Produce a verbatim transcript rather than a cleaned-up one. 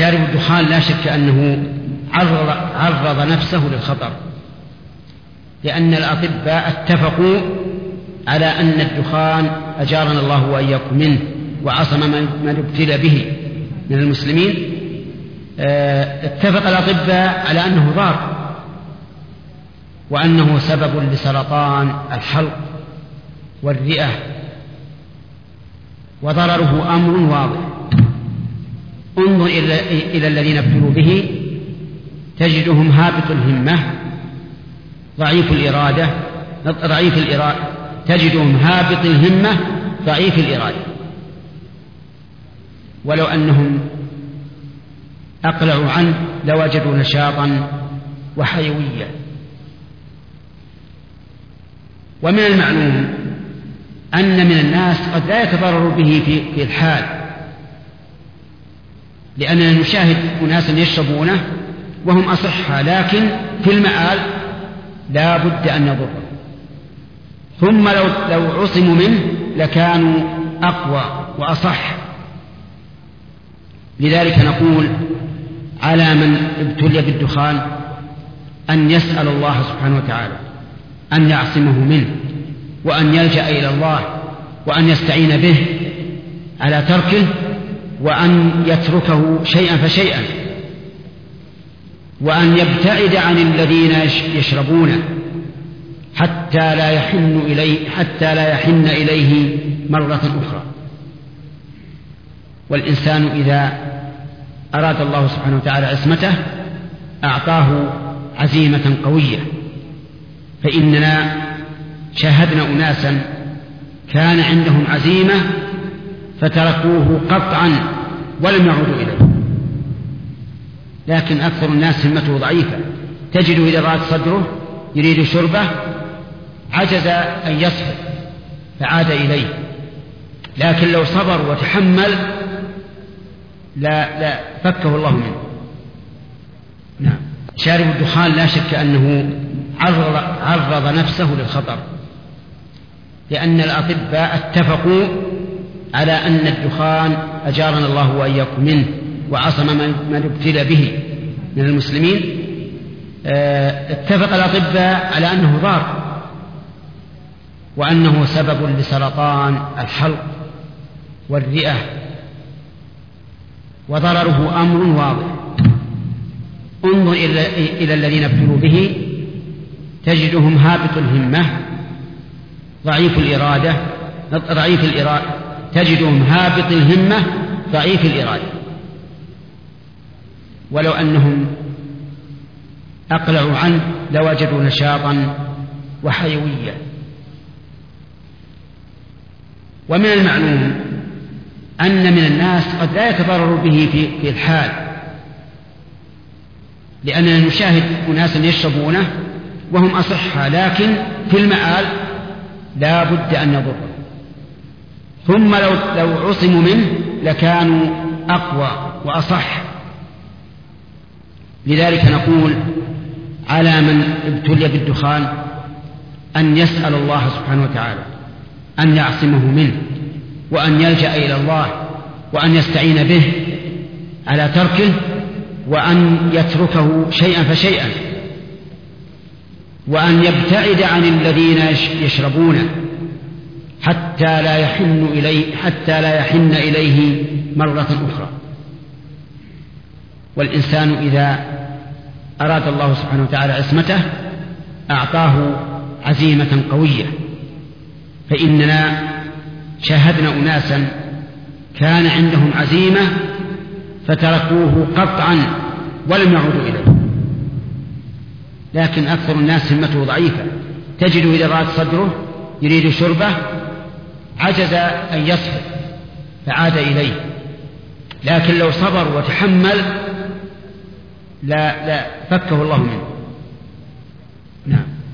شارب الدخان لا شك أنه عرض, عرض نفسه للخطر، لأن الأطباء اتفقوا على أن الدخان أجارنا الله وإياكم منه وعصم من ابتلى به من المسلمين. اتفق الأطباء على أنه ضار وأنه سبب لسرطان الحلق والرئة، وضرره أمر واضح. انظر إلى الذين ابتلوا به تجدهم هابط الهمة ضعيف الإرادة ضعيف الإرادة تجدهم هابط الهمة ضعيف الإرادة، ولو أنهم أقلعوا عنه لوجدوا نشاطا وحيوية. ومن المعلوم أن من الناس قد لا يتضرر به في الحال، لأننا نشاهد أناسا يشربونه وهم أصحى، لكن في المآل لا بد أن يضر، ثم لو, لو عصموا منه لكانوا أقوى وأصح. لذلك نقول على من ابتلي بالدخان أن يسأل الله سبحانه وتعالى أن يعصمه منه، وأن يلجأ إلى الله، وأن يستعين به على تركه، وأن يتركه شيئا فشيئا، وأن يبتعد عن الذين يشربونه حتى لا يحن إليه حتى لا يحن إليه مرة أخرى. والإنسان إذا أراد الله سبحانه وتعالى عصمته أعطاه عزيمة قوية، فإننا شاهدنا أناسا كان عندهم عزيمة فتركوه قطعا ولم يعودوا إليه، لكن أكثر الناس همته ضعيفة، تجد إذا ضاق صدره يريد شربه عجز أن يصبر فعاد إليه، لكن لو صبر وتحمل لا, لا فكه الله منه. نعم. شارب الدخان لا شك أنه عرض, عرض نفسه للخطر، لأن الأطباء اتفقوا على أن الدخان أجارنا الله وإياكم منه وعصم من ابتلى به من المسلمين. اتفق الأطباء على أنه ضار وأنه سبب لسرطان الحلق والرئة، وضرره أمر واضح. انظر إلى الذين ابتلوا به تجدهم هابط الهمة ضعيف الإرادة ضعيف الإرادة تجدهم هابط الهمة ضعيف الإرادة، ولو أنهم أقلعوا عنه لوجدوا نشاطا وحيوية. ومن المعلوم أن من الناس قد لا يتضرر به في الحال، لأننا نشاهد أناسا يشربونه وهم أصحى، لكن في المآل لا بد أن يضر، ثم لو, لو عصموا منه لكانوا أقوى وأصح. لذلك نقول على من ابتلي بالدخان أن يسأل الله سبحانه وتعالى أن يعصمه منه، وأن يلجأ إلى الله، وأن يستعين به على تركه، وأن يتركه شيئا فشيئا، وأن يبتعد عن الذين يشربونه حتى لا يحن إليه حتى لا يحن إليه مرة أخرى. والإنسان إذا أراد الله سبحانه وتعالى عصمته أعطاه عزيمة قوية، فإننا شاهدنا أناسا كان عندهم عزيمة فتركوه قطعا ولم يعودوا إليه، لكن أكثر الناس همته ضعيفة، تجد إذا ضاق صدره يريد شربه عجز أن يصبر فعاد إليه، لكن لو صبر وتحمل لا, لا فكه الله منه.